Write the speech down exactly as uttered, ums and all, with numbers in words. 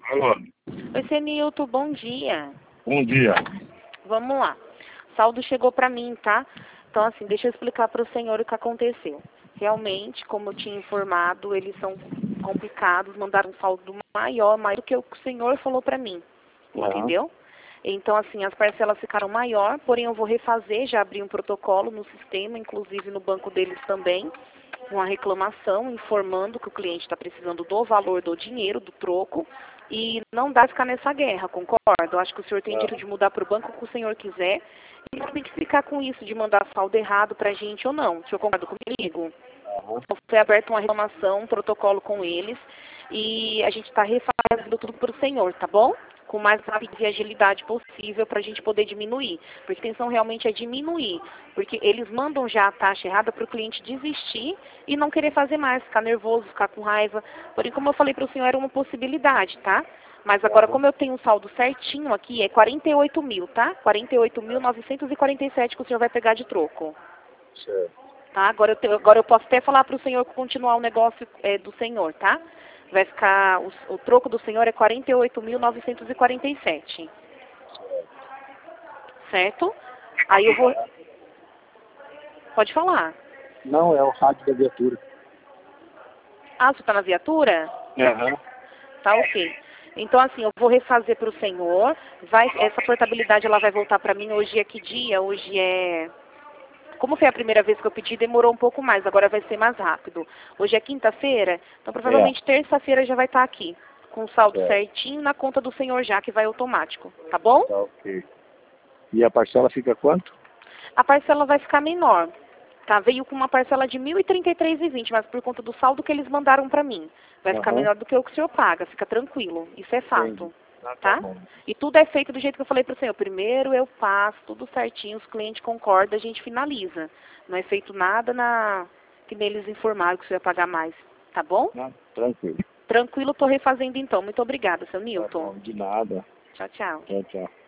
Alô. Oi, Senilton, bom dia. Bom dia. Vamos lá. Saldo chegou para mim, tá? Então, assim, deixa eu explicar para o senhor o que aconteceu. Realmente, como eu tinha informado, eles são complicados, mandaram um saldo maior, maior do que o que o senhor falou para mim. Uhum. Entendeu? Então, assim, as parcelas ficaram maior, porém eu vou refazer, já abri um protocolo no sistema, inclusive no banco deles também, uma reclamação informando que o cliente está precisando do valor do dinheiro, do troco, e não dá ficar nessa guerra, concordo? Eu acho que o senhor tem direito de mudar para o banco que o senhor quiser, e não tem que ficar com isso de mandar saldo errado para a gente ou não. O senhor concorda comigo? Uhum. Então, foi aberta uma reclamação, um protocolo com eles, e a gente está refazendo tudo para o senhor, tá bom? Com mais rapidez e agilidade possível para a gente poder diminuir. Porque a intenção realmente é diminuir. Porque eles mandam já a taxa errada para o cliente desistir e não querer fazer mais, ficar nervoso, ficar com raiva. Porém, como eu falei para o senhor, era uma possibilidade, tá? Mas agora, como eu tenho o saldo certinho aqui, é quarenta e oito mil, tá? quarenta e oito mil novecentos e quarenta e sete que o senhor vai pegar de troco. Certo. Tá? Agora, eu te, agora eu posso até falar para o senhor continuar o negócio é, do senhor, tá? Vai ficar, o, o troco do senhor é quarenta e oito mil novecentos e quarenta e sete. Certo? Aí eu vou... Pode falar. Não, é o rádio da viatura. Ah, você está na viatura? Uhum. Tá, ok. Então, assim, eu vou refazer para o senhor. Vai, essa portabilidade ela vai voltar para mim. Hoje é que dia? Hoje é... Como foi a primeira vez que eu pedi, demorou um pouco mais, agora vai ser mais rápido. Hoje é quinta-feira, então provavelmente É. terça-feira já vai estar aqui, com o saldo Certo. certinho na conta do senhor já, que vai automático, tá bom? Tá ok. E a parcela fica quanto? A parcela vai ficar menor, tá? Veio com uma parcela de mil e trinta e três reais e vinte, mas por conta do saldo que eles mandaram para mim. Vai ficar Uhum. menor do que o que o senhor paga, fica tranquilo, isso é fato. Entendi. Ah, Tá? bom. E tudo é feito do jeito que eu falei para o senhor. Primeiro eu passo tudo certinho, os clientes concordam, a gente finaliza. Não é feito nada na que neles informaram que o senhor ia pagar mais. Tá bom? Ah, tranquilo. Tranquilo, estou refazendo então. Muito obrigada, seu Tá Nilton. bom, de nada. Tchau, tchau. Tchau, tchau.